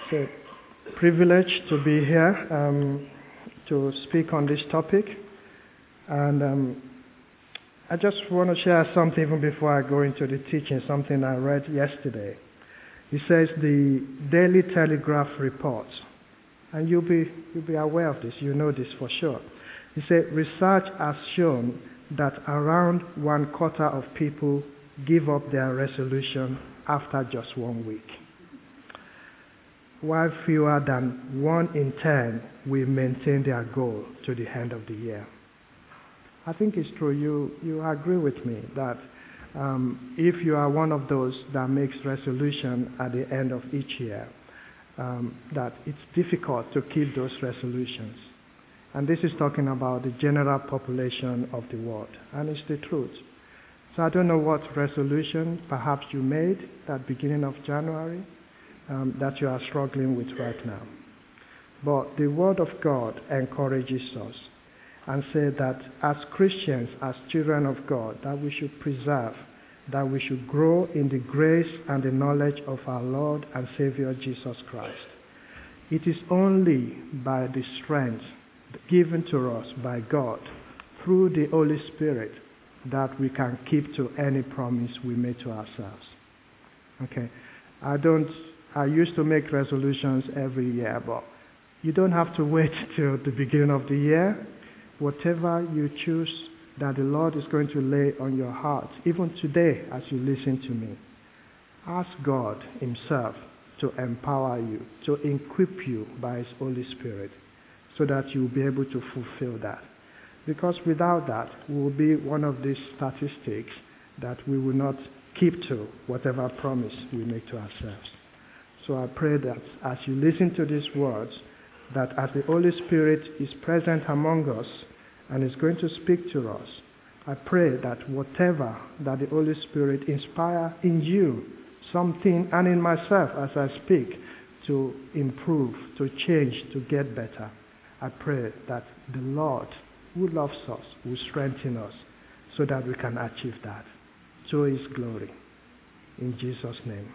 It's a privilege to be here to speak on this topic. And I just want to share something even before I go into the teaching, something I read yesterday. It says the Daily Telegraph reports, and you'll be aware of this, you know this for sure. It said research has shown that around 1/4 of people give up their resolution after just 1 week, while fewer than 1 in 10 will maintain their goal to the end of the year. I think it's true. You agree with me that if you are one of those that makes resolution at the end of each year, that it's difficult to keep those resolutions. And this is talking about the general population of the world, and it's the truth. So I don't know what resolution perhaps you made at the beginning of January that you are struggling with right now. But the Word of God encourages us and says that as Christians, as children of God, that we should preserve, that we should grow in the grace and the knowledge of our Lord and Savior Jesus Christ. It is only by the strength given to us by God through the Holy Spirit that we can keep to any promise we made to ourselves. Okay, I used to make resolutions every year, but you don't have to wait till the beginning of the year. Whatever you choose that the Lord is going to lay on your heart, even today as you listen to me, ask God Himself to empower you, to equip you by His Holy Spirit, so that you will be able to fulfill that. Because without that, we will be one of these statistics that we will not keep to whatever promise we make to ourselves. So I pray that as you listen to these words, that as the Holy Spirit is present among us and is going to speak to us, I pray that whatever that the Holy Spirit inspire in you, something, and in myself as I speak, to improve, to change, to get better, I pray that the Lord, who loves us, will strengthen us so that we can achieve that to His glory. In Jesus' name.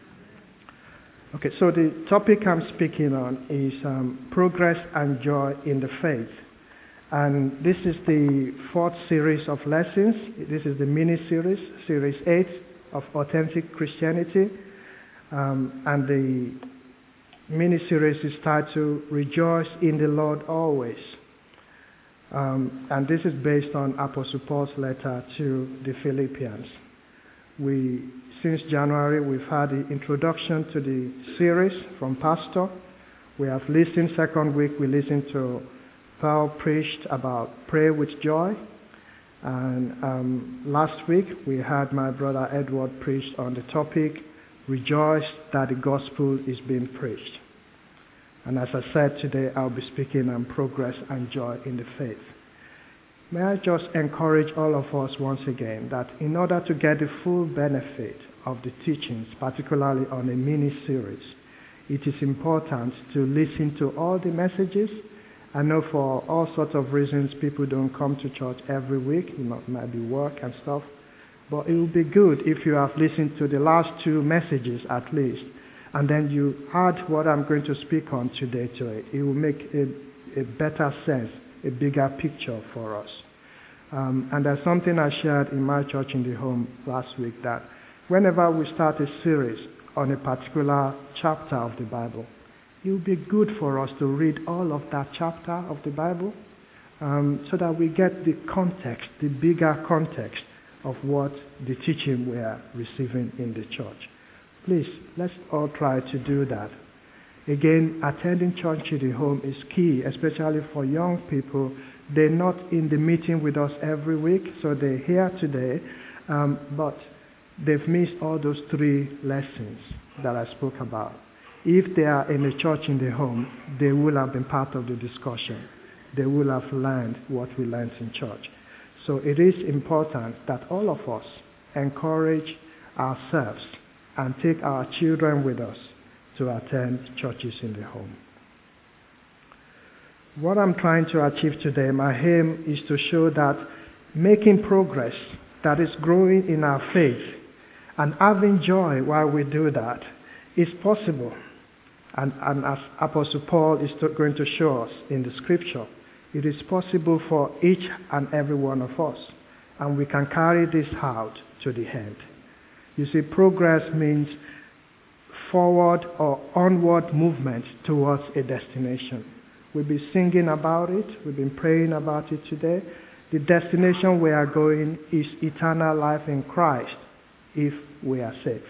Okay, so the topic I'm speaking on is progress and joy in the faith. And this is the 4th series of lessons. This is the mini-series, Series 8 of Authentic Christianity. And the mini-series is titled Rejoice in the Lord Always. And this is based on Apostle Paul's letter to the Philippians. Since January, we've had the introduction to the series from Pastor. We have listened, second week we listened to Paul preached about pray with joy. And last week we had my brother Edward preached on the topic, rejoice that the gospel is being preached. And as I said today, I'll be speaking on progress and joy in the faith. May I just encourage all of us once again that in order to get the full benefit of the teachings, particularly on a mini-series, it is important to listen to all the messages. I know for all sorts of reasons people don't come to church every week. It might be work and stuff. But it would be good if you have listened to the last 2 messages at least, and then you add what I'm going to speak on today to it. It will make a better sense, a bigger picture for us. And there's something I shared in my church in the home last week, that whenever we start a series on a particular chapter of the Bible, it will be good for us to read all of that chapter of the Bible so that we get the context, the bigger context of what the teaching we are receiving in the church. Please, let's all try to do that. Again, attending church in the home is key, especially for young people. They're not in the meeting with us every week, so they're here today, but they've missed all those 3 lessons that I spoke about. If they are in a church in the home, they will have been part of the discussion. They will have learned what we learned in church. So it is important that all of us encourage ourselves and take our children with us to attend churches in the home. What I'm trying to achieve today, my aim is to show that making progress, that is growing in our faith, and having joy while we do that, is possible. And as Apostle Paul is going to show us in the scripture, it is possible for each and every one of us. And we can carry this out to the end. You see, progress means forward or onward movement towards a destination. We'll be singing about it. We've been praying about it today. The destination we are going is eternal life in Christ if we are saved.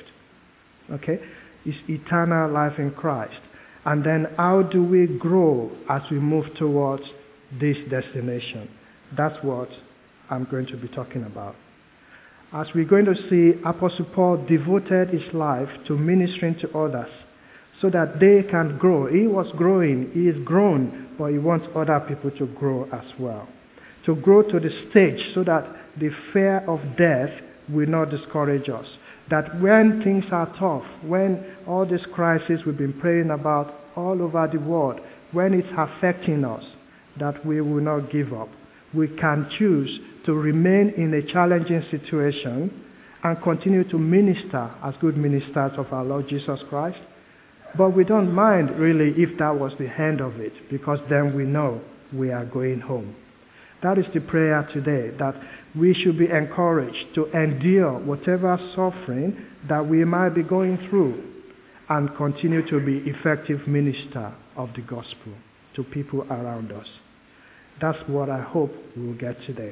Okay? It's eternal life in Christ. And then how do we grow as we move towards this destination? That's what I'm going to be talking about. As we're going to see, Apostle Paul devoted his life to ministering to others so that they can grow. He was growing, he is grown, but he wants other people to grow as well. To grow to the stage so that the fear of death will not discourage us. That when things are tough, when all this crisis we've been praying about all over the world, when it's affecting us, that we will not give up. We can choose to remain in a challenging situation and continue to minister as good ministers of our Lord Jesus Christ. But we don't mind really if that was the end of it, because then we know we are going home. That is the prayer today, that we should be encouraged to endure whatever suffering that we might be going through and continue to be effective minister of the gospel to people around us. That's what I hope we will get today.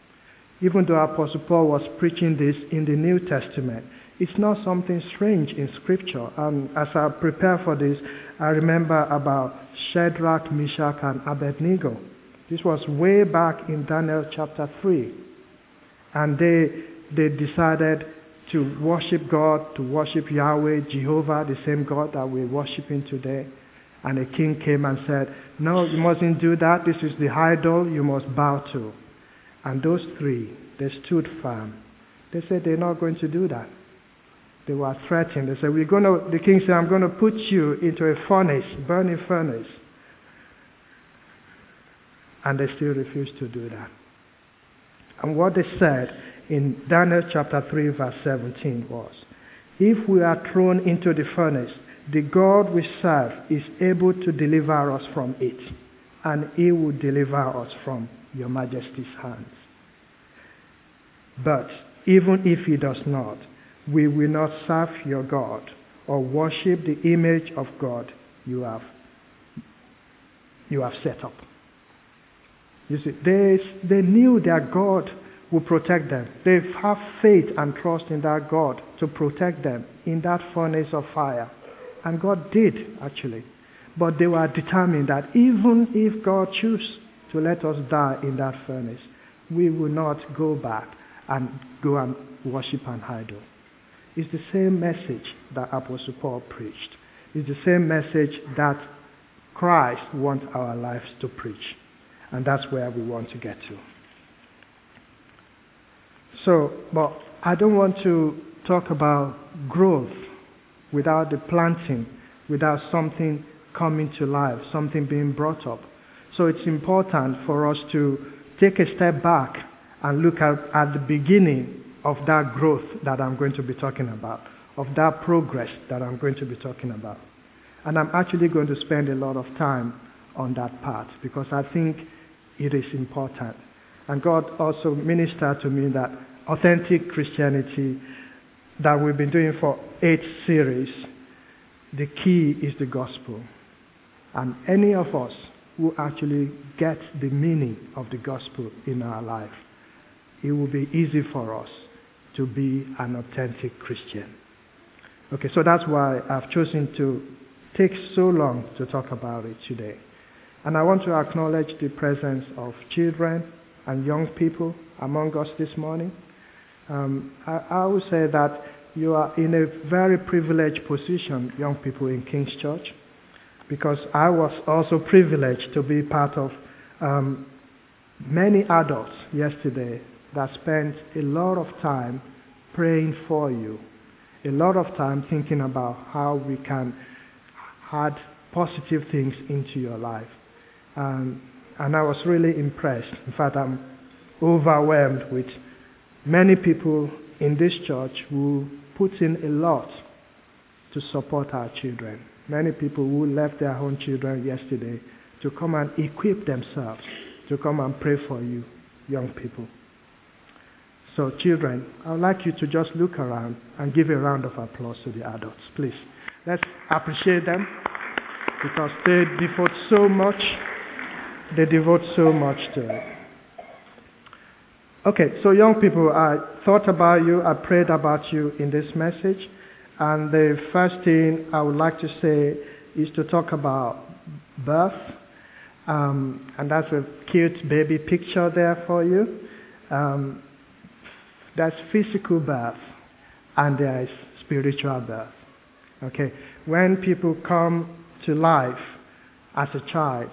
Even though Apostle Paul was preaching this in the New Testament, it's not something strange in Scripture. As I prepare for this, I remember about Shadrach, Meshach, and Abednego. This was way back in Daniel chapter 3. And they decided to worship God, to worship Yahweh, Jehovah, the same God that we're worshiping today. And a king came and said, no, you mustn't do that. This is the idol you must bow to. And those three, they stood firm. They said they're not going to do that. They were threatened. They said, the king said, I'm going to put you into a furnace, burning furnace. And they still refused to do that. And what they said in Daniel chapter 3 verse 17 was, if we are thrown into the furnace, the God we serve is able to deliver us from it, and he will deliver us from your majesty's hands. But even if he does not, we will not serve your God or worship the image of God you have set up. You see, they knew that God would protect them. They have faith and trust in that God to protect them in that furnace of fire. And God did, actually. But they were determined that even if God chose to let us die in that furnace, we will not go back and go and worship an idol. It's the same message that Apostle Paul preached. It's the same message that Christ wants our lives to preach. And that's where we want to get to. So, but I don't want to talk about growth without the planting, without something coming to life, something being brought up. So it's important for us to take a step back and look at the beginning of that growth that I'm going to be talking about, of that progress that I'm going to be talking about. And I'm actually going to spend a lot of time on that part because I think it is important. And God also ministered to me that authentic Christianity that we've been doing for 8 series, the key is the gospel. And any of us who actually get the meaning of the gospel in our life, it will be easy for us to be an authentic Christian. Okay, so that's why I've chosen to take so long to talk about it today. And I want to acknowledge the presence of children and young people among us this morning. I would say that you are in a very privileged position, young people in King's Church, because I was also privileged to be part of many adults yesterday that spent a lot of time praying for you, a lot of time thinking about how we can add positive things into your life. And I was really impressed. In fact, I'm overwhelmed with many people in this church who put in a lot to support our children. Many people who left their own children yesterday to come and equip themselves, to come and pray for you, young people. So children, I would like you to just look around and give a round of applause to the adults, please. Let's appreciate them because they devote so much. They devote so much to it. Okay, so young people, I thought about you, I prayed about you in this message. And the first thing I would like to say is to talk about birth. And that's a cute baby picture there for you. That's physical birth and there is spiritual birth. Okay, when people come to life as a child,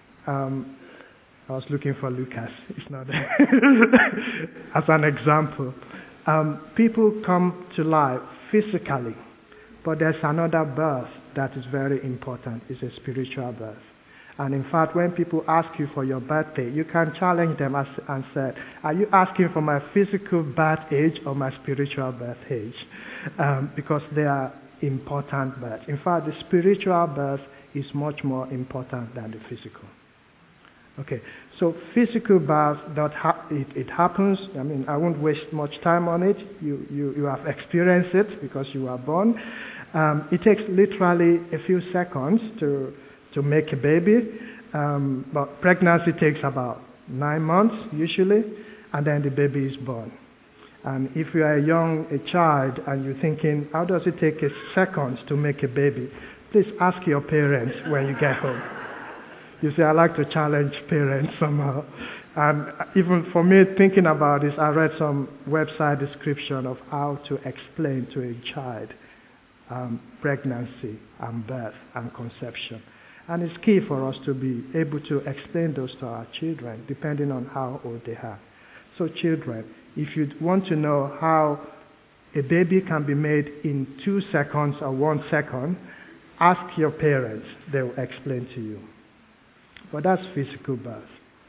I was looking for Lucas, it's not there. As an example, people come to life physically, but there's another birth that is very important. It's a spiritual birth. And in fact, when people ask you for your birthday, you can challenge them and say, are you asking for my physical birth age or my spiritual birth age? Because they are important births. In fact, the spiritual birth is much more important than the physical. Okay, so physical birth, it happens. I mean, I won't waste much time on it. You have experienced it because you were born. It takes literally a few seconds to make a baby, but pregnancy takes about 9 months usually, and then the baby is born. And if you are a child and you're thinking, how does it take a second to make a baby? Please ask your parents when you get home. You see, I like to challenge parents somehow. And even for me, thinking about this, I read some website description of how to explain to a child pregnancy and birth and conception. And it's key for us to be able to explain those to our children, depending on how old they are. So children, if you want to know how a baby can be made in 2 seconds or 1 second, ask your parents. They will explain to you. But that's physical birth.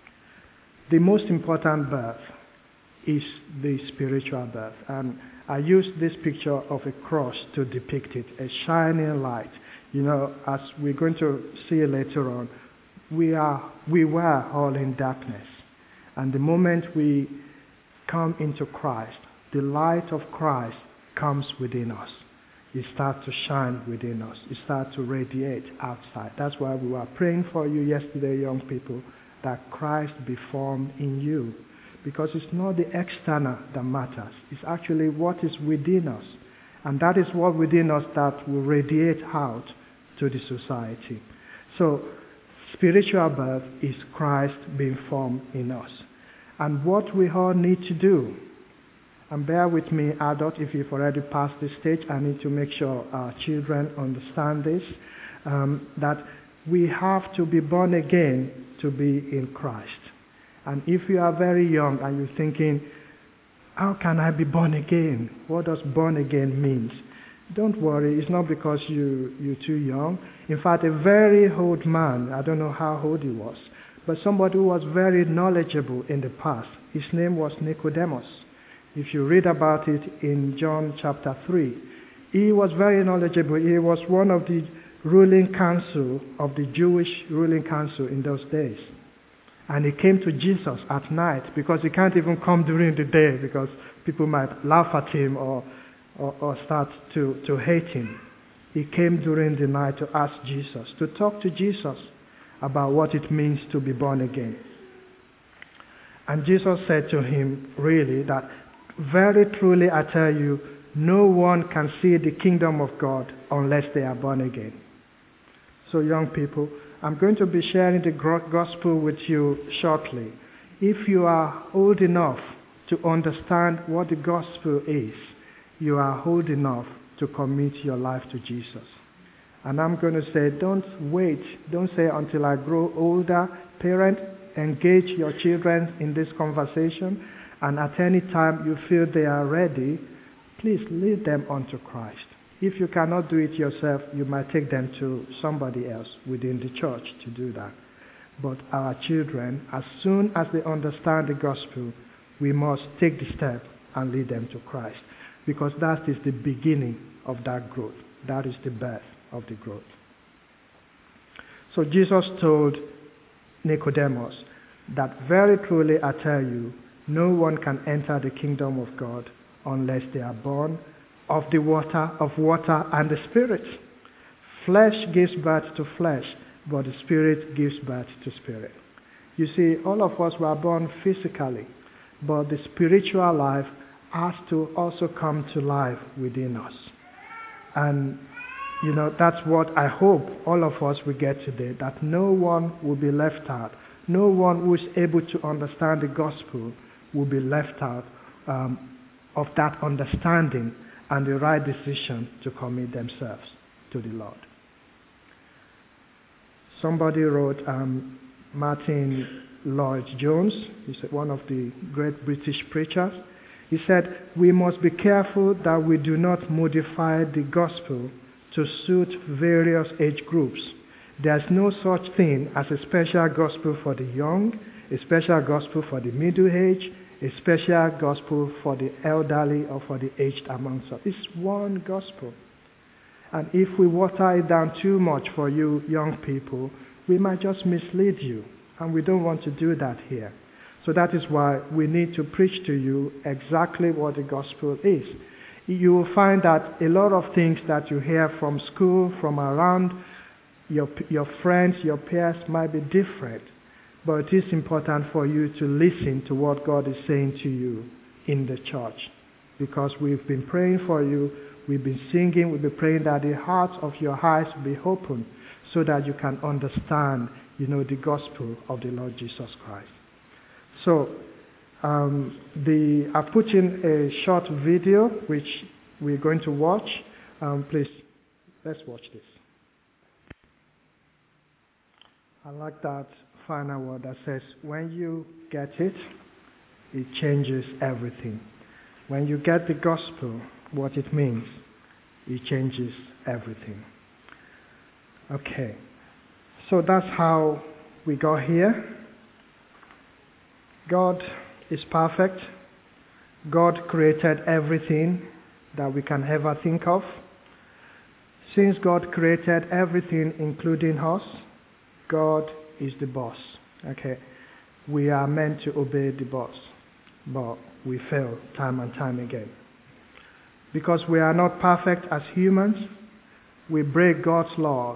The most important birth is the spiritual birth. And I used this picture of a cross to depict it, a shining light. You know, as we're going to see later on, we were all in darkness. And the moment we come into Christ, the light of Christ comes within us. It starts to shine within us. It starts to radiate outside. That's why we were praying for you yesterday, young people, that Christ be formed in you. Because it's not the external that matters. It's actually what is within us. And that is what within us that will radiate out to the society. So, spiritual birth is Christ being formed in us. And what we all need to do, and bear with me, adult, if you've already passed this stage, I need to make sure our children understand this, that we have to be born again to be in Christ. And if you are very young and you're thinking, how can I be born again? What does born again mean? Don't worry, it's not because you're too young. In fact, a very old man, I don't know how old he was, but somebody who was very knowledgeable in the past, his name was Nicodemus. If you read about it in John chapter 3, he was very knowledgeable. He was one of the ruling council of the Jewish ruling council in those days. And he came to Jesus at night because he can't even come during the day because people might laugh at him or start to hate him. He came during the night to ask Jesus, to talk to Jesus about what it means to be born again. And Jesus said to him, really, that very truly I tell you, no one can see the kingdom of God unless they are born again. So young people, I'm going to be sharing the gospel with you shortly. If you are old enough to understand what the gospel is, you are old enough to commit your life to Jesus. And I'm going to say, don't wait. Don't say until I grow older. Parent, engage your children in this conversation. And at any time you feel they are ready, please lead them unto Christ. If you cannot do it yourself, you might take them to somebody else within the church to do that. But our children, as soon as they understand the gospel, we must take the step and lead them to Christ. Because that is the beginning of that growth. That is the birth of the growth. So Jesus told Nicodemus that very truly I tell you, no one can enter the kingdom of God unless they are born of water and the Spirit. Flesh gives birth to flesh, but the Spirit gives birth to spirit. You see, all of us were born physically, but the spiritual life has to also come to life within us. And, that's what I hope all of us will get today, that no one will be left out. No one who is able to understand the gospel will be left out of that understanding and the right decision to commit themselves to the Lord. Somebody wrote, Martin Lloyd-Jones, he's one of the great British preachers. He said, we must be careful that we do not modify the gospel to suit various age groups. There's no such thing as a special gospel for the young, a special gospel for the middle-aged, a special gospel for the elderly or for the aged amongst us. It's one gospel. And if we water it down too much for you young people, we might just mislead you. And we don't want to do that here. So that is why we need to preach to you exactly what the gospel is. You will find that a lot of things that you hear from school, from around, your friends, your peers might be different. But it is important for you to listen to what God is saying to you in the church. Because we've been praying for you, we've been singing, we've been praying that the hearts of your eyes be open so that you can understand, the gospel of the Lord Jesus Christ. So, I've put in a short video which we're going to watch. Please, let's watch this. I like that final word that says, when you get it, it changes everything. When you get the gospel, what it means, it changes everything. Okay, so that's how we got here. God is perfect. God created everything that we can ever think of. Since God created everything, including us, God is the boss. Okay, we are meant to obey the boss, but we fail time and time again. Because we are not perfect as humans, we break God's law.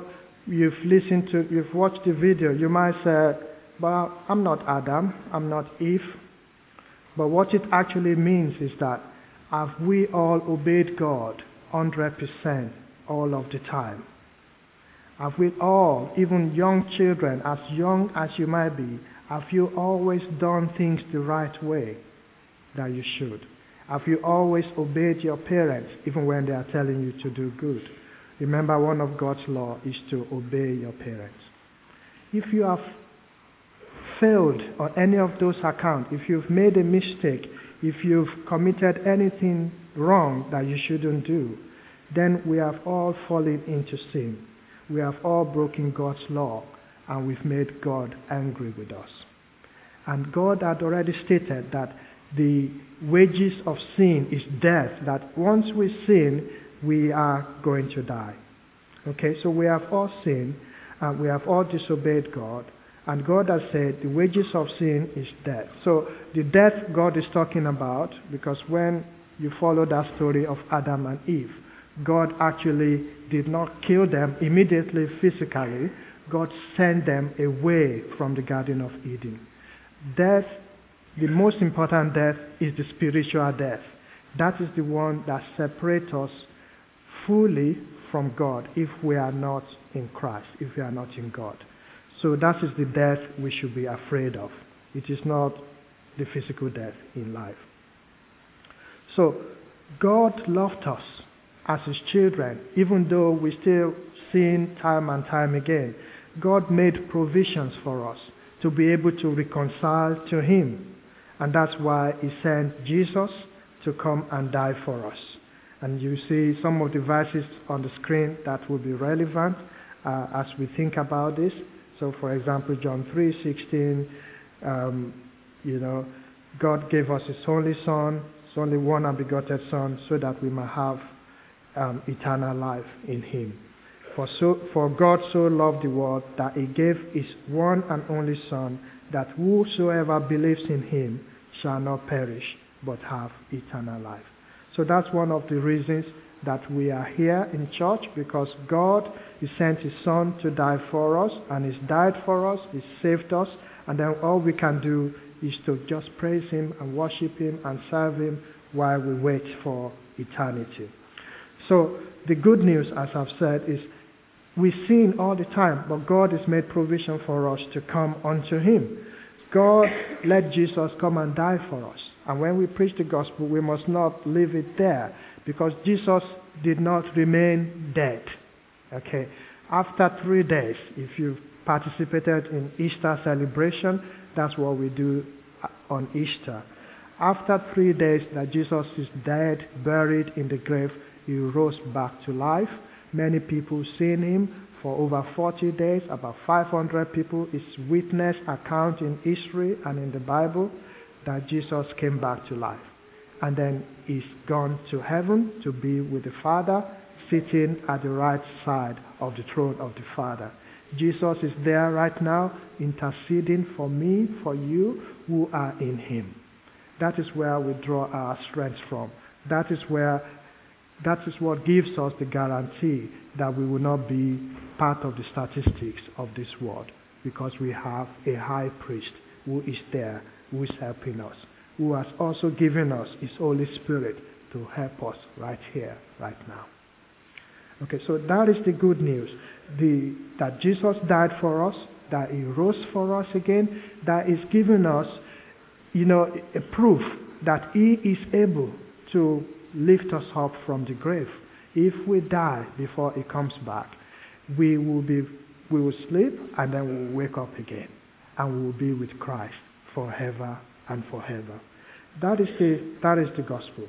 You've watched the video, you might say, but I'm not Adam, I'm not Eve. But what it actually means is that have we all obeyed God 100% all of the time? Have we all, even young children, as young as you might be, have you always done things the right way that you should? Have you always obeyed your parents even when they are telling you to do good? Remember, one of God's law is to obey your parents. If you have failed on any of those accounts, if you've made a mistake, if you've committed anything wrong that you shouldn't do, then we have all fallen into sin. We have all broken God's law, and we've made God angry with us. And God had already stated that the wages of sin is death, that once we sin, we are going to die. Okay, so we have all sinned, and we have all disobeyed God, and God has said the wages of sin is death. So the death God is talking about, because when you follow that story of Adam and Eve, God actually did not kill them immediately physically. God sent them away from the Garden of Eden. Death, the most important death, is the spiritual death. That is the one that separates us fully from God if we are not in Christ, if we are not in God. So that is the death we should be afraid of. It is not the physical death in life. So God loved us as His children, even though we still sin time and time again. God made provisions for us to be able to reconcile to Him. And that's why He sent Jesus to come and die for us. And you see some of the verses on the screen that will be relevant as we think about this. So for example, John 3:16, God gave us His only Son, His only one and begotten Son, so that we might have eternal life in him. For God so loved the world that he gave his one and only Son, that whosoever believes in him shall not perish, but have eternal life. So that's one of the reasons that we are here in church, because God, he sent his Son to die for us, and he's died for us, he saved us, and then all we can do is to just praise him and worship him and serve him while we wait for eternity. So the good news, as I've said, is we sin all the time, but God has made provision for us to come unto him. God let Jesus come and die for us. And when we preach the gospel, we must not leave it there, because Jesus did not remain dead. Okay? After 3 days, if you've participated in Easter celebration, that's what we do on Easter. After 3 days that Jesus is dead, buried in the grave, he rose back to life. Many people seen him for over 40 days. About 500 people is witness account in history and in the Bible that Jesus came back to life. And then he's gone to heaven to be with the Father, sitting at the right side of the throne of the Father. Jesus is there right now, interceding for me, for you who are in him. That is where we draw our strength from. That is what gives us the guarantee that we will not be part of the statistics of this world, because we have a high priest who is there, who is helping us, who has also given us his Holy Spirit to help us right here, right now. Okay, so that is the good news. That Jesus died for us, that he rose for us again, that is giving us, a proof that he is able to lift us up from the grave. If we die before he comes back, we will sleep, and then we will wake up again, and we will be with Christ forever and forever. That is the gospel.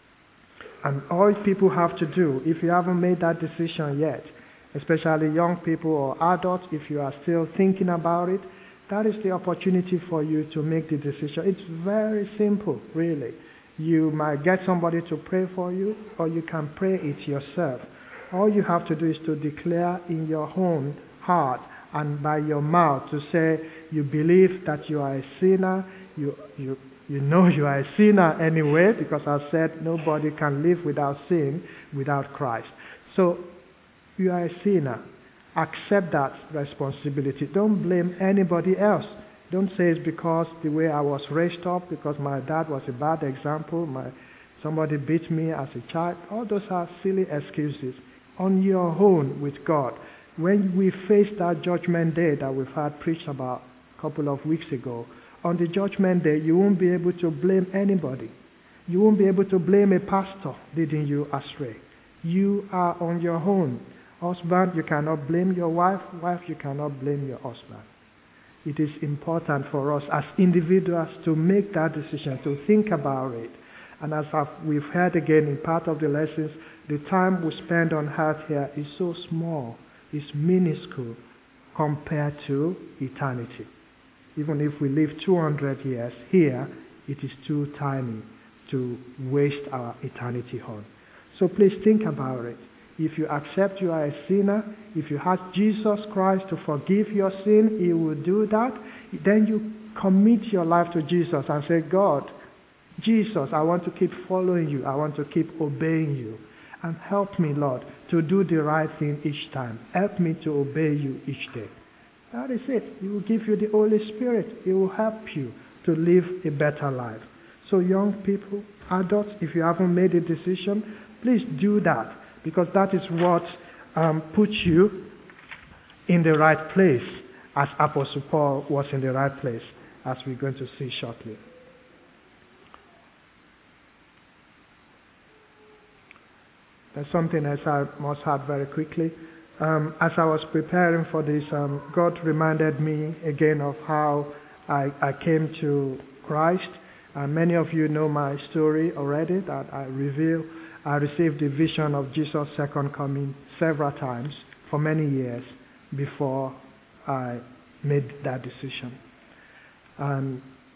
And all people have to do, if you haven't made that decision yet, especially young people or adults, if you are still thinking about it, that is the opportunity for you to make the decision. It's very simple, really. You might get somebody to pray for you, or you can pray it yourself. All you have to do is to declare in your own heart and by your mouth to say you believe that you are a sinner. You know you are a sinner anyway, because I said nobody can live without sin, without Christ. So you are a sinner. Accept that responsibility. Don't blame anybody else. Don't say it's because the way I was raised up, because my dad was a bad example, somebody beat me as a child. All those are silly excuses. On your own with God. When we face that judgment day that we've had preached about a couple of weeks ago, on the judgment day, you won't be able to blame anybody. You won't be able to blame a pastor leading you astray. You are on your own. Husband, you cannot blame your wife. Wife, you cannot blame your husband. It is important for us as individuals to make that decision, to think about it. And as we've heard again in part of the lessons, the time we spend on earth here is so small, it's minuscule compared to eternity. Even if we live 200 years here, it is too tiny to waste our eternity on. So please think about it. If you accept you are a sinner, if you ask Jesus Christ to forgive your sin, he will do that. Then you commit your life to Jesus and say, God, Jesus, I want to keep following you. I want to keep obeying you. And help me, Lord, to do the right thing each time. Help me to obey you each day. That is it. He will give you the Holy Spirit. He will help you to live a better life. So young people, adults, if you haven't made a decision, please do that. Because that is what puts you in the right place, as Apostle Paul was in the right place, as we're going to see shortly. There's something else I must add very quickly. As I was preparing for this, God reminded me again of how I came to Christ. Many of you know my story already, that I received the vision of Jesus' second coming several times for many years before I made that decision.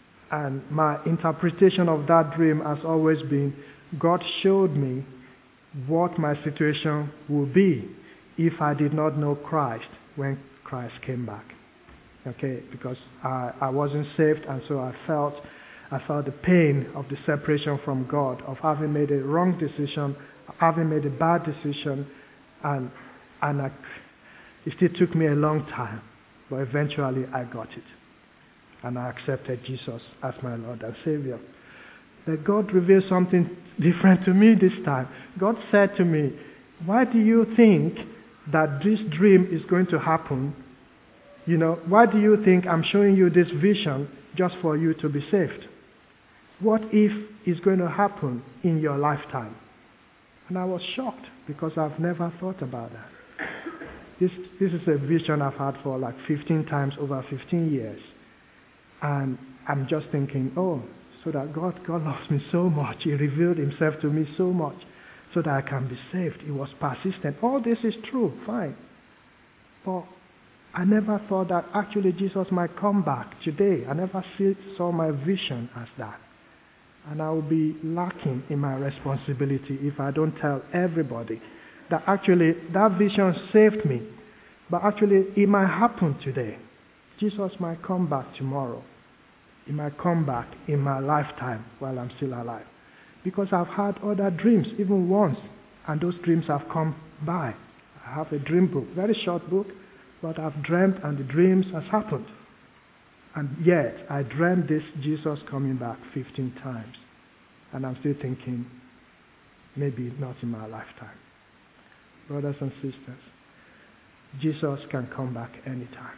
And my interpretation of that dream has always been, God showed me what my situation would be if I did not know Christ when Christ came back. Okay, because I wasn't saved, and so I felt the pain of the separation from God, of having made a wrong decision, having made a bad decision, and it still took me a long time, but eventually I got it. And I accepted Jesus as my Lord and Savior. But God revealed something different to me this time. God said to me, why do you think that this dream is going to happen? Why do you think I'm showing you this vision just for you to be saved? What if it's going to happen in your lifetime? And I was shocked because I've never thought about that. This is a vision I've had for like 15 times over 15 years. And I'm just thinking, so that God loves me so much. He revealed himself to me so much so that I can be saved. He was persistent. All this is true, fine. But I never thought that actually Jesus might come back today. I never saw my vision as that. And I will be lacking in my responsibility if I don't tell everybody that actually that vision saved me. But actually it might happen today. Jesus might come back tomorrow. He might come back in my lifetime while I'm still alive. Because I've had other dreams, even once, and those dreams have come by. I have a dream book, very short book, but I've dreamt and the dreams has happened. And yet, I dreamt this Jesus coming back 15 times. And I'm still thinking, maybe not in my lifetime. Brothers and sisters, Jesus can come back anytime.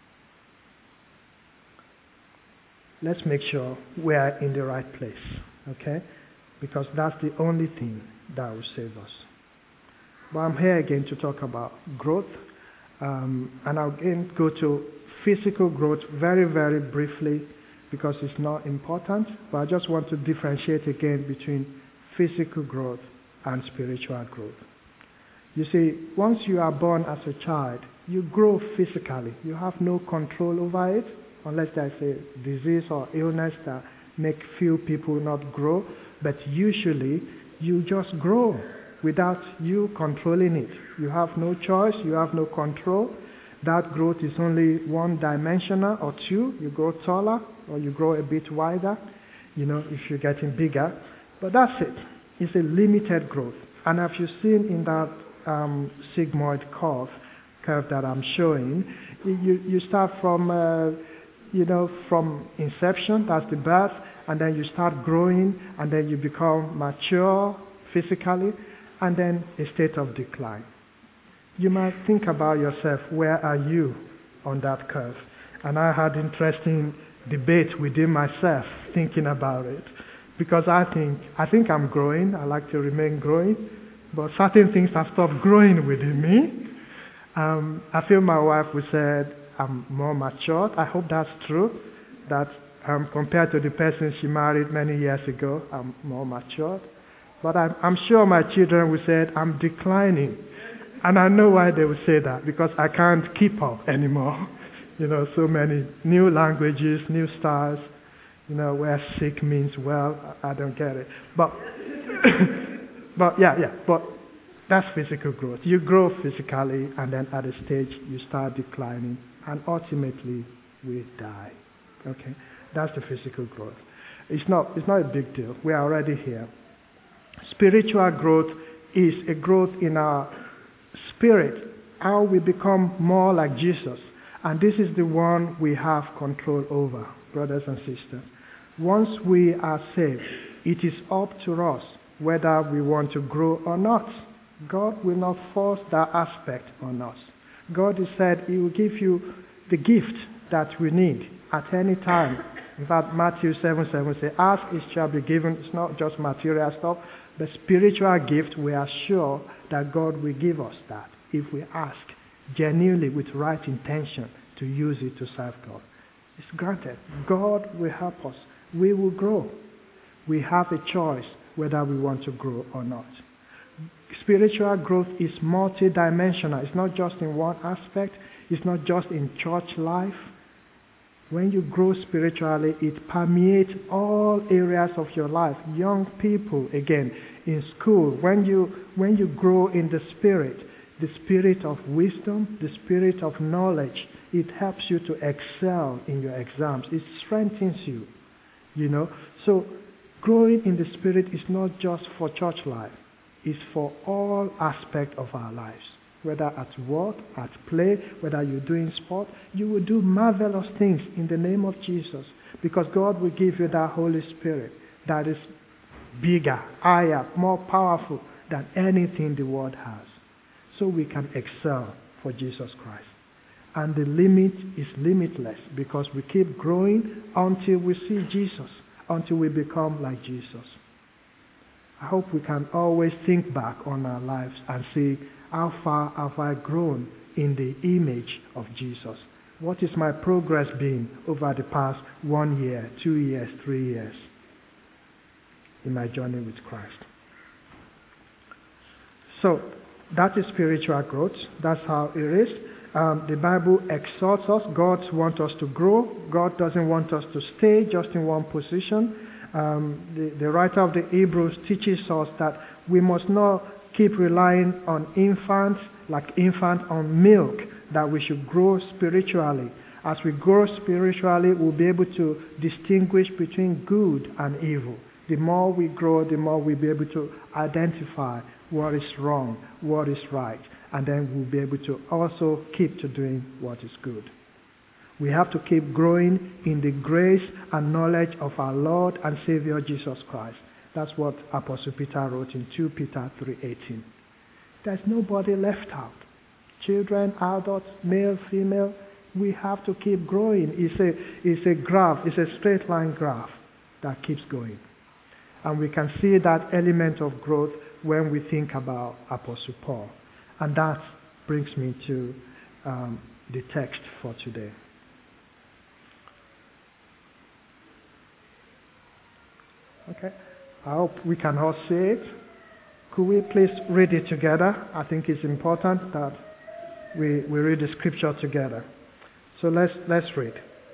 Let's make sure we are in the right place, okay? Because that's the only thing that will save us. But I'm here again to talk about growth. And I'll again go to physical growth very, very briefly because it's not important. But I just want to differentiate again between physical growth and spiritual growth. You see, once you are born as a child, you grow physically. You have no control over it, unless there's a disease or illness that make few people not grow. But usually, you just grow without you controlling it. You have no choice, you have no control. That growth is only one-dimensional or two. You grow taller or you grow a bit wider, if you're getting bigger. But that's it. It's a limited growth. And as you've seen in that sigmoid curve that I'm showing, you start from, from inception, that's the birth, and then you start growing, and then you become mature physically, and then a state of decline. You might think about yourself, where are you on that curve? And I had interesting debate within myself thinking about it. Because I think I'm growing, I like to remain growing, but certain things have stopped growing within me. I feel my wife would say I'm more matured. I hope that's true, that compared to the person she married many years ago, I'm more matured. But I'm sure my children will say I'm declining. And I know why they would say that, because I can't keep up anymore. So many new languages, new styles, where sick means well, I don't get it. But, but that's physical growth. You grow physically, and then at a stage you start declining, and ultimately we die. Okay? That's the physical growth. It's not a big deal. We are already here. Spiritual growth is a growth in our spirit, how we become more like Jesus. And this is the one we have control over, brothers and sisters. Once we are saved, it is up to us whether we want to grow or not. God will not force that aspect on us. God has said He will give you the gift that we need at any time. In fact, Matthew 7:7 says, ask, it shall be given. It's not just material stuff, but spiritual gift. We are sure that God will give us that if we ask genuinely with right intention to use it to serve God. It's granted. God will help us. We will grow. We have a choice whether we want to grow or not. Spiritual growth is multidimensional. It's not just in one aspect. It's not just in church life. When you grow spiritually, it permeates all areas of your life. Young people, again, in school, when you grow in the spirit of wisdom, the spirit of knowledge, it helps you to excel in your exams. It strengthens you, So growing in the spirit is not just for church life. It's for all aspects of our lives. Whether at work, at play, whether you're doing sport, you will do marvelous things in the name of Jesus, because God will give you that Holy Spirit that is bigger, higher, more powerful than anything the world has. So we can excel for Jesus Christ. And the limit is limitless, because we keep growing until we see Jesus, until we become like Jesus. I hope we can always think back on our lives and see, how far have I grown in the image of Jesus? What is my progress been over the past 1 year, 2 years, 3 years in my journey with Christ? So, that is spiritual growth. That's how it is. The Bible exhorts us. God wants us to grow. God doesn't want us to stay just in one position. The writer of the Hebrews teaches us that we must not keep relying on infants, like infant on milk, that we should grow spiritually. As we grow spiritually, we'll be able to distinguish between good and evil. The more we grow, the more we'll be able to identify what is wrong, what is right, and then we'll be able to also keep to doing what is good. We have to keep growing in the grace and knowledge of our Lord and Savior Jesus Christ. That's what Apostle Peter wrote in 2 Peter 3:18. There's nobody left out. Children, adults, male, female, we have to keep growing. It's a graph, it's a straight line graph that keeps going. And we can see that element of growth when we think about Apostle Paul. And that brings me to the text for today. Okay. I hope we can all see it. Could we please read it together? I think it's important that we read the scripture together. So let's read.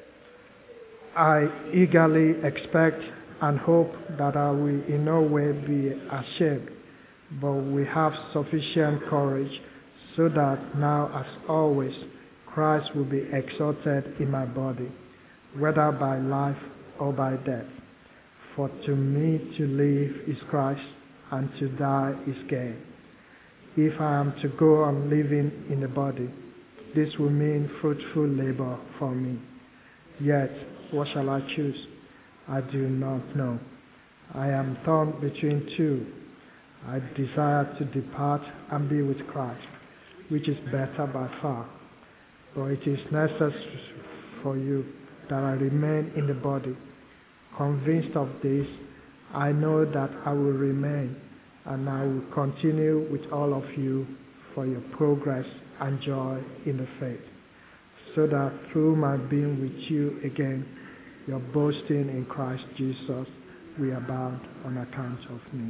I eagerly expect and hope that I will in no way be ashamed, but we have sufficient courage, so that now as always Christ will be exalted in my body, whether by life or by death. For to me to live is Christ, and to die is gain. If I am to go on living in the body, this will mean fruitful labor for me. Yet, what shall I choose? I do not know. I am torn between two. I desire to depart and be with Christ, which is better by far. But it is necessary for you that I remain in the body. Convinced of this, I know that I will remain, and I will continue with all of you for your progress and joy in the faith, so that through my being with you again, your boasting in Christ Jesus will abound on account of me.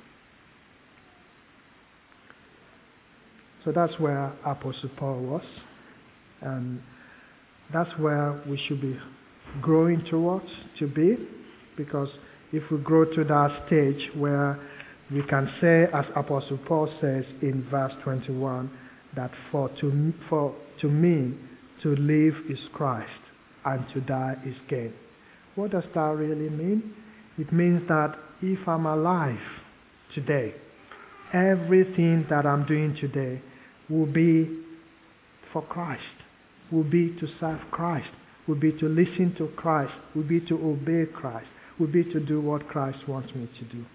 So that's where Apostle Paul was, and that's where we should be growing towards to be, because if we grow to that stage where we can say, as Apostle Paul says in verse 21, that for to me to live is Christ and to die is gain. What does that really mean? It means that if I'm alive today, everything that I'm doing today will be for Christ, will be to serve Christ, will be to listen to Christ, will be to obey Christ, will be to do what Christ wants me to do.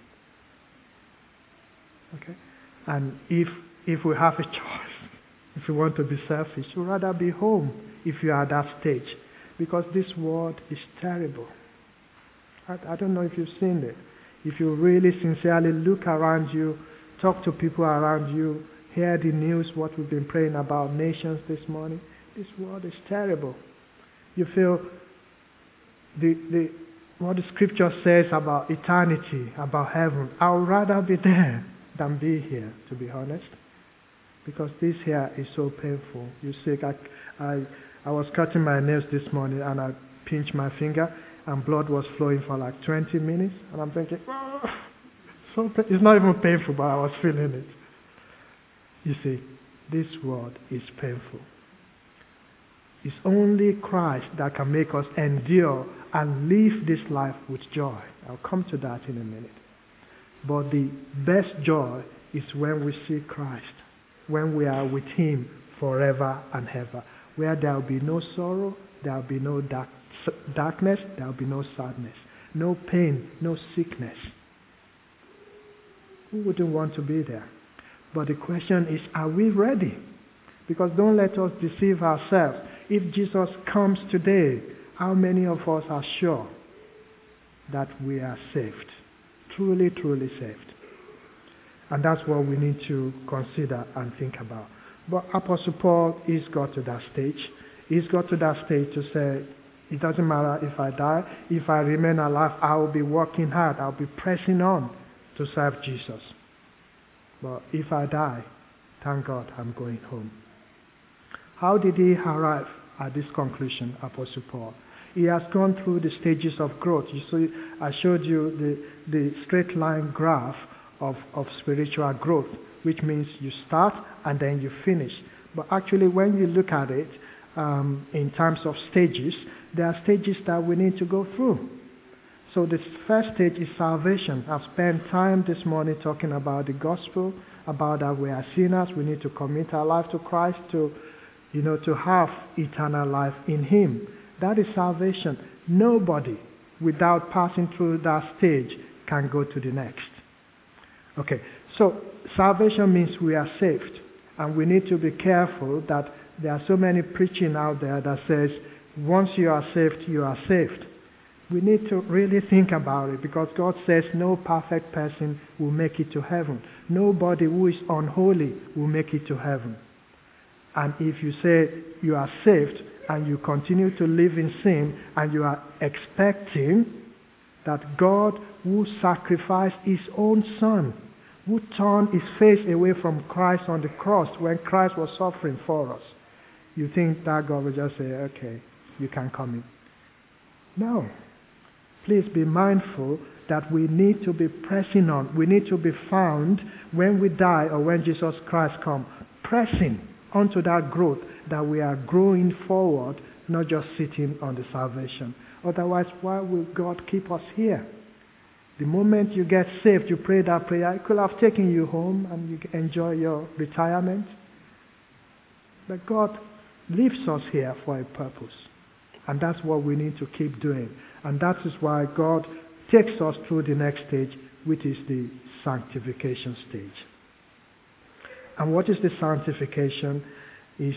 Okay? And if we have a choice, if we want to be selfish, we'd rather be home if you are at that stage, because this world is terrible. I don't know if you've seen it. If you really sincerely look around you, talk to people around you, hear the news, what we've been praying about nations this morning, this world is terrible. You feel what the scripture says about eternity, about heaven. I would rather be there than be here, to be honest, because this here is so painful. You see, I was cutting my nails this morning, and I pinched my finger and blood was flowing for like 20 minutes. And I'm thinking, oh, it's not even painful, but I was feeling it. You see, this world is painful. It's only Christ that can make us endure and live this life with joy. I'll come to that in a minute. But the best joy is when we see Christ, when we are with Him forever and ever, where there will be no sorrow, there will be no darkness, there will be no sadness, no pain, no sickness. Who wouldn't want to be there? But the question is, are we ready? Because don't let us deceive ourselves. If Jesus comes today, how many of us are sure that we are saved? Truly, truly saved. And that's what we need to consider and think about. But Apostle Paul, he's got to that stage. He's got to that stage to say, it doesn't matter if I die. If I remain alive, I will be working hard. I'll be pressing on to serve Jesus. But if I die, thank God I'm going home. How did he arrive at this conclusion, Apostle Paul? He has gone through the stages of growth. You see, I showed you the straight line graph of spiritual growth, which means you start and then you finish. But actually, when you look at it in terms of stages, there are stages that we need to go through. So the first stage is salvation. I've spent time this morning talking about the gospel, about that we are sinners. We need to commit our life to Christ to have eternal life in Him. That is salvation. Nobody, without passing through that stage, can go to the next. Okay, so salvation means we are saved. And we need to be careful that there are so many preaching out there that says, once you are saved, you are saved. We need to really think about it, because God says no perfect person will make it to heaven. Nobody who is unholy will make it to heaven. And if you say you are saved and you continue to live in sin and you are expecting that God who sacrificed His own Son, who turned His face away from Christ on the cross when Christ was suffering for us, you think that God will just say, okay, you can come in. No. Please be mindful that we need to be pressing on. We need to be found when we die or when Jesus Christ comes, pressing onto that growth, that we are growing forward, not just sitting on the salvation. Otherwise, why will God keep us here? The moment you get saved, you pray that prayer, it could have taken you home and you enjoy your retirement. But God leaves us here for a purpose. And that's what we need to keep doing. And that is why God takes us through the next stage, which is the sanctification stage. And what is the sanctification? Is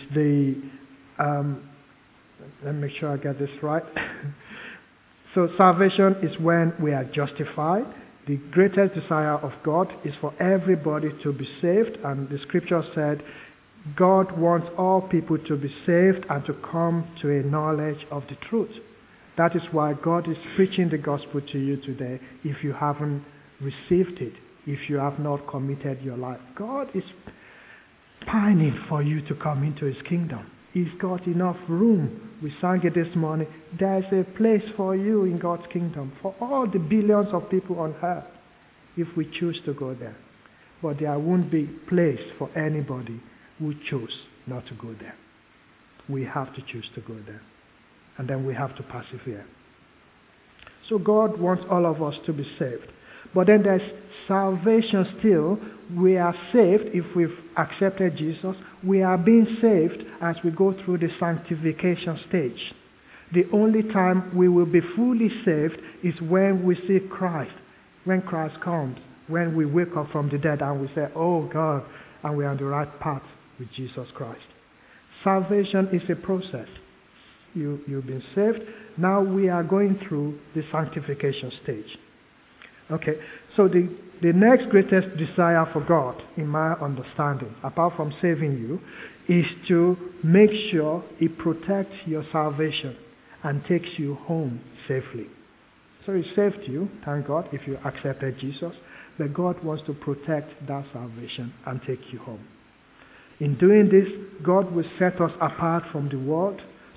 let me make sure I get this right. So salvation is when we are justified. The greatest desire of God is for everybody to be saved. And the scripture said, God wants all people to be saved and to come to a knowledge of the truth. That is why God is preaching the gospel to you today if you haven't received it, if you have not committed your life. God is pining for you to come into His kingdom. He's got enough room. We sang it this morning. There's a place for you in God's kingdom, for all the billions of people on earth, if we choose to go there. But there won't be place for anybody who chose not to go there. We have to choose to go there. And then we have to persevere. So God wants all of us to be saved. But then there's salvation still. We are saved if we've accepted Jesus. We are being saved as we go through the sanctification stage. The only time we will be fully saved is when we see Christ. When Christ comes. When we wake up from the dead and we say, oh God, and we are on the right path with Jesus Christ. Salvation is a process. You've been saved. Now we are going through the sanctification stage. Okay, so the next greatest desire for God, in my understanding, apart from saving you, is to make sure He protects your salvation and takes you home safely. So He saved you, thank God, if you accepted Jesus, but God wants to protect that salvation and take you home. In doing this, God will set us apart from the world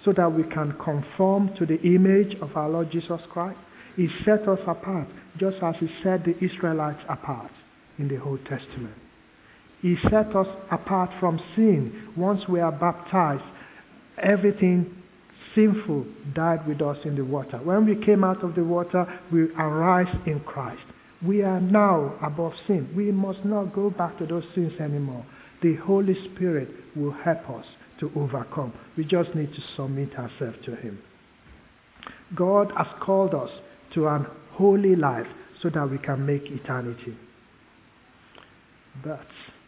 so that we can conform to the image of our Lord Jesus Christ. He set us apart, just as He set the Israelites apart in the Old Testament. He set us apart from sin. Once we are baptized, everything sinful died with us in the water. When we came out of the water, we arise in Christ. We are now above sin. We must not go back to those sins anymore. The Holy Spirit will help us to overcome. We just need to submit ourselves to Him. God has called us to an holy life so that we can make eternity. But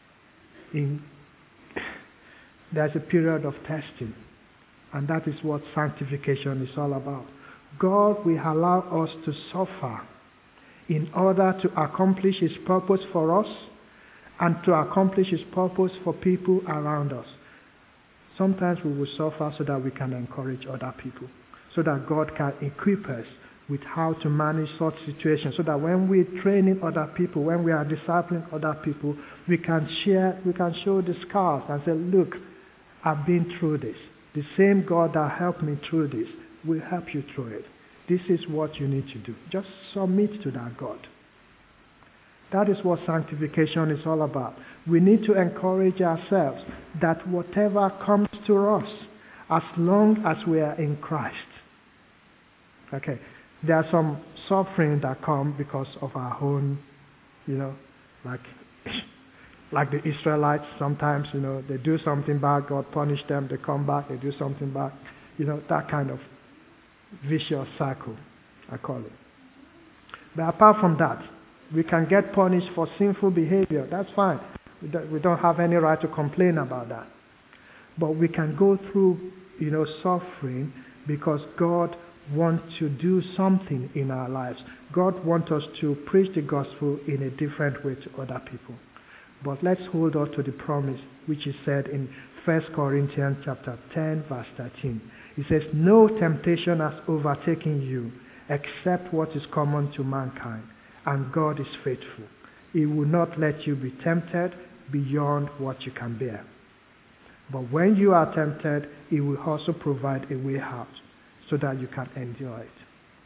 there's a period of testing, and that is what sanctification is all about. God will allow us to suffer in order to accomplish His purpose for us and to accomplish His purpose for people around us. Sometimes we will suffer so that we can encourage other people, so that God can equip us with how to manage such situations, so that when we're training other people, when we are discipling other people, we can show the scars and say, look, I've been through this. The same God that helped me through this will help you through it. This is what you need to do. Just submit to that God. That is what sanctification is all about. We need to encourage ourselves that whatever comes to us, as long as we are in Christ. Okay, there are some suffering that come because of our own, like the Israelites. Sometimes, they do something bad, God punish them, they come back, they do something bad. That kind of vicious cycle, I call it. But apart from that, we can get punished for sinful behavior. That's fine. We don't have any right to complain about that. But we can go through, suffering because God wants to do something in our lives. God wants us to preach the gospel in a different way to other people. But let's hold on to the promise which is said in 1 Corinthians chapter 10, verse 13. It says, no temptation has overtaken you except what is common to mankind, and God is faithful. He will not let you be tempted beyond what you can bear. But when you are tempted, He will also provide a way out so that you can endure it.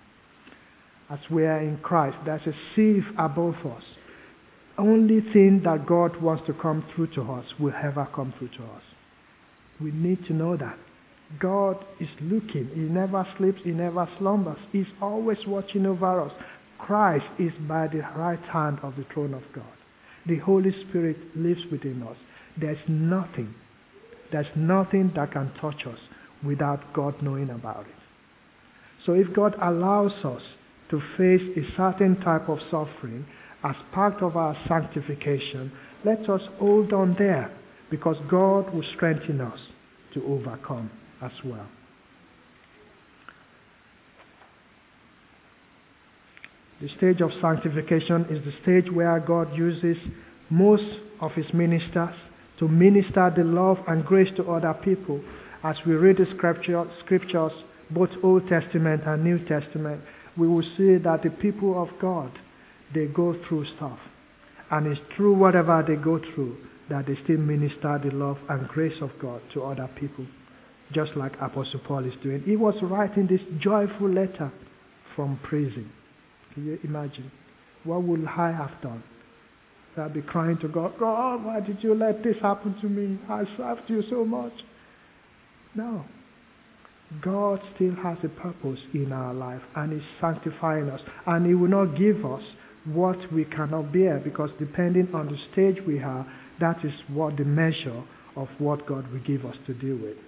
As we are in Christ, there's a sieve above us. Only thing that God wants to come through to us will ever come through to us. We need to know that. God is looking. He never sleeps. He never slumbers. He's always watching over us. Christ is by the right hand of the throne of God. The Holy Spirit lives within us. There's nothing that can touch us without God knowing about it. So if God allows us to face a certain type of suffering as part of our sanctification, let us hold on there, because God will strengthen us to overcome as well. The stage of sanctification is the stage where God uses most of His ministers to minister the love and grace to other people. As we read the scriptures, both Old Testament and New Testament, we will see that the people of God, they go through stuff. And it's through whatever they go through that they still minister the love and grace of God to other people, just like Apostle Paul is doing. He was writing this joyful letter from prison. Can you imagine? What would I have done? I'd be crying to God, God, why did you let this happen to me? I served you so much. No. God still has a purpose in our life, and He's sanctifying us. And He will not give us what we cannot bear, because depending on the stage we are, that is what the measure of what God will give us to deal with.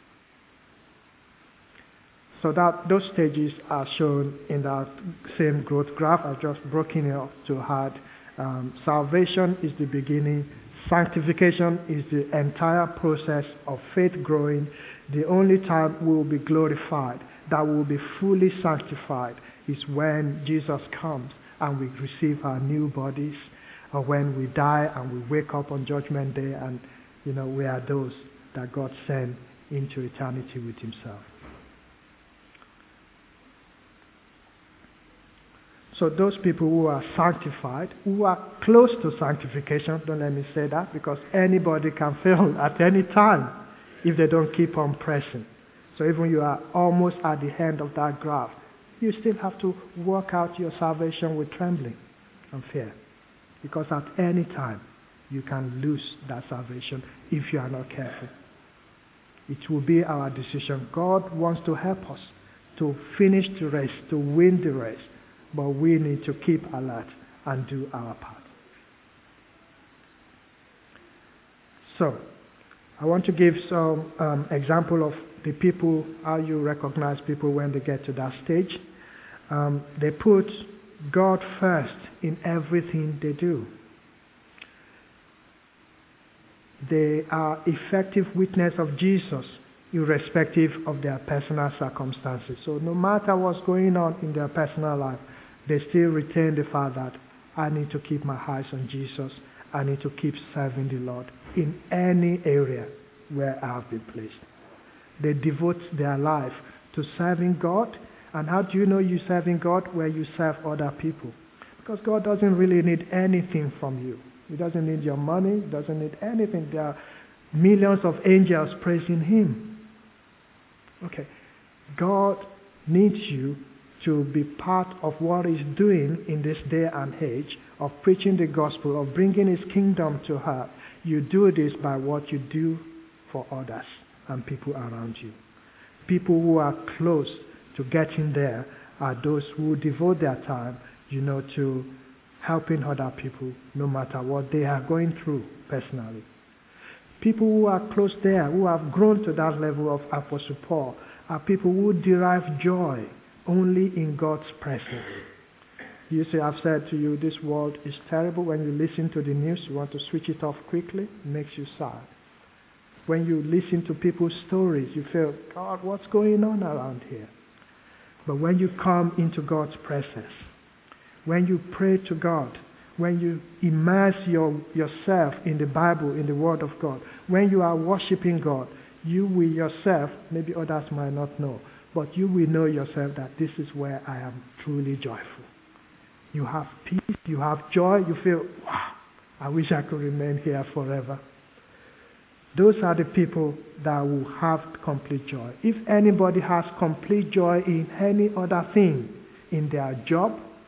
So that those stages are shown in that same growth graph. I've just broken it up to add. Salvation is the beginning. Sanctification is the entire process of faith growing. The only time we will be glorified, that we will be fully sanctified, is when Jesus comes and we receive our new bodies, or when we die and we wake up on Judgment Day, and we are those that God sent into eternity with Himself. So those people who are sanctified, who are close to sanctification, don't let me say that, because anybody can fail at any time if they don't keep on pressing. So even you are almost at the end of that graph, you still have to work out your salvation with trembling and fear. Because at any time, you can lose that salvation if you are not careful. It will be our decision. God wants to help us to finish the race, to win the race. But we need to keep alert and do our part. So, I want to give some example of the people, how you recognize people when they get to that stage. They put God first in everything they do. They are effective witness of Jesus, irrespective of their personal circumstances. So no matter what's going on in their personal life, they still retain the fact that I need to keep my eyes on Jesus. I need to keep serving the Lord in any area where I have been placed. They devote their life to serving God. And how do you know you're serving God? Where you serve other people. Because God doesn't really need anything from you. He doesn't need your money. He doesn't need anything. There are millions of angels praising Him. Okay. God needs you to be part of what He's doing in this day and age of preaching the gospel, of bringing His kingdom to earth. You do this by what you do for others and people around you. People who are close to getting there are those who devote their time, to helping other people no matter what they are going through personally. People who are close there, who have grown to that level of Apostle Paul, are people who derive joy only in God's presence. You see, I've said to you, this world is terrible. When you listen to the news, you want to switch it off quickly. It makes you sad. When you listen to people's stories, you feel, God, what's going on around here? But when you come into God's presence, when you pray to God, when you immerse yourself in the Bible, in the Word of God, when you are worshiping God, you will yourself, maybe others might not know, but you will know yourself that this is where I am truly joyful. You have peace, you have joy, you feel, wow, I wish I could remain here forever. Those are the people that will have complete joy. If anybody has complete joy in any other thing, in their job,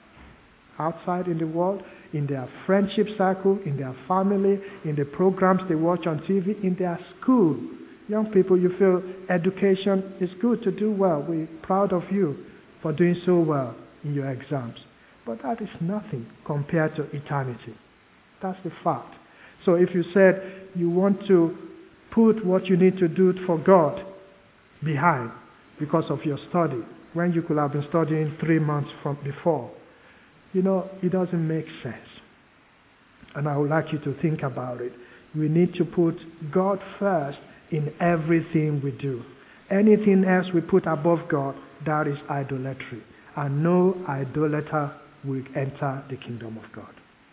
outside in the world, in their friendship circle, in their family, in the programs they watch on TV, in their school. Young people, you feel education is good to do well. We're proud of you for doing so well in your exams. But that is nothing compared to eternity. That's the fact. So if you said you want to put what you need to do for God behind because of your study, when you could have been studying 3 months from before, it doesn't make sense. And I would like you to think about it. We need to put God first in everything we do. Anything else we put above God, that is idolatry. And no idolater will enter the kingdom of God.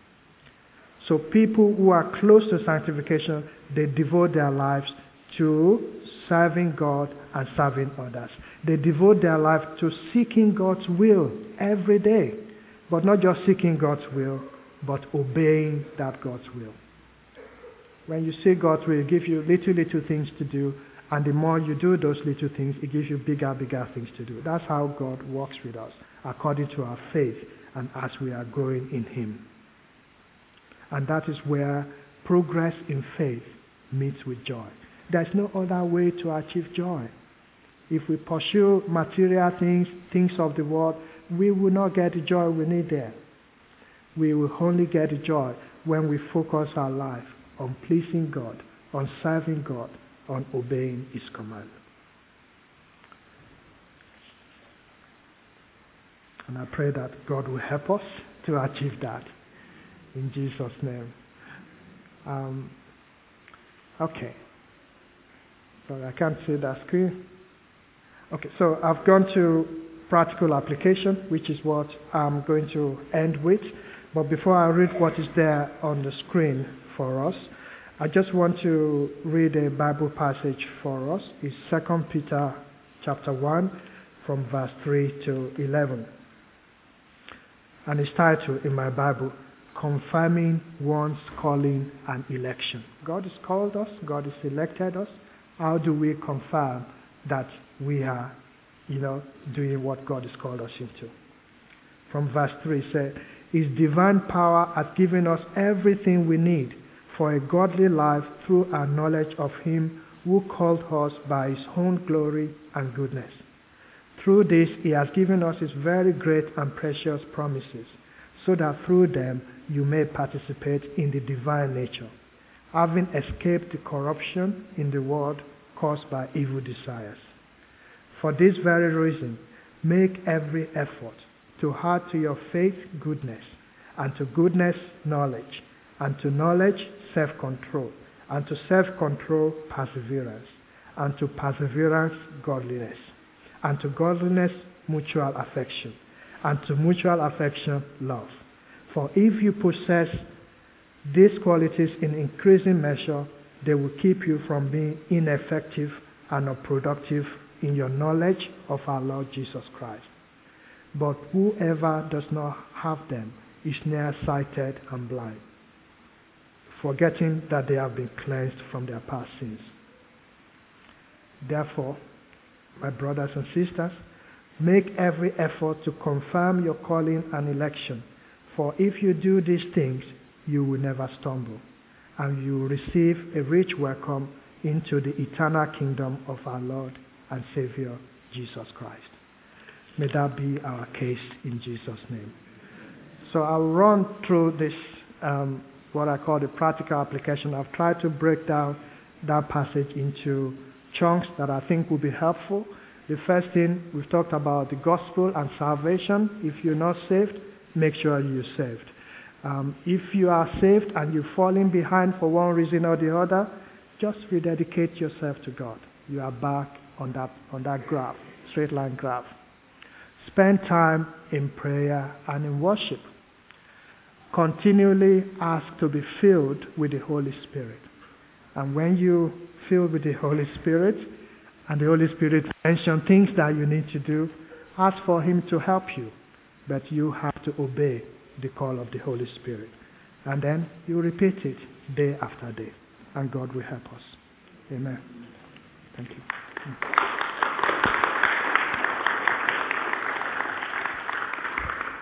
So people who are close to sanctification, they devote their lives to serving God and serving others. They devote their life to seeking God's will every day. But not just seeking God's will, but obeying that God's will. When you seek God's will, it gives you little things to do, and the more you do those little things, it gives you bigger things to do. That's how God works with us, according to our faith, and as we are growing in Him. And that is where progress in faith meets with joy. There's no other way to achieve joy. If we pursue material things of the world, we will not get the joy we need there. We will only get the joy when we focus our life on pleasing God, on serving God, on obeying His command. And I pray that God will help us to achieve that. In Jesus' name. Okay. Sorry, I can't see that screen. Okay, so I've gone to practical application, which is what I'm going to end with. But before I read what is there on the screen for us, I just want to read a Bible passage for us. It's 2 Peter chapter 1 from verse 3 to 11. And it's titled in my Bible, Confirming One's Calling and Election. God has called us. God has elected us. How do we confirm that we are, doing what God has called us into. From verse 3, it says, His divine power has given us everything we need for a godly life through our knowledge of Him who called us by His own glory and goodness. Through this, He has given us His very great and precious promises, so that through them you may participate in the divine nature, having escaped the corruption in the world caused by evil desires. For this very reason, make every effort to add to your faith goodness, and to goodness knowledge, and to knowledge self-control, and to self-control perseverance, and to perseverance godliness, and to godliness mutual affection, and to mutual affection love. For if you possess these qualities in increasing measure, they will keep you from being ineffective and unproductive in your knowledge of our Lord Jesus Christ. But whoever does not have them is nearsighted and blind, forgetting that they have been cleansed from their past sins. Therefore, my brothers and sisters, make every effort to confirm your calling and election, for if you do these things, you will never stumble, and you will receive a rich welcome into the eternal kingdom of our Lord and Savior, Jesus Christ. May that be our case in Jesus' name. So I'll run through this, what I call the practical application. I've tried to break down that passage into chunks that I think will be helpful. The first thing, we've talked about the gospel and salvation. If you're not saved, make sure you're saved. If you are saved and you're falling behind for one reason or the other, just rededicate yourself to God. You are back on that graph, straight line graph. Spend time in prayer and in worship. Continually ask to be filled with the Holy Spirit. And when you filled with the Holy Spirit, and the Holy Spirit mentions things that you need to do, ask for Him to help you. But you have to obey the call of the Holy Spirit. And then you repeat it day after day. And God will help us. Amen. Thank you.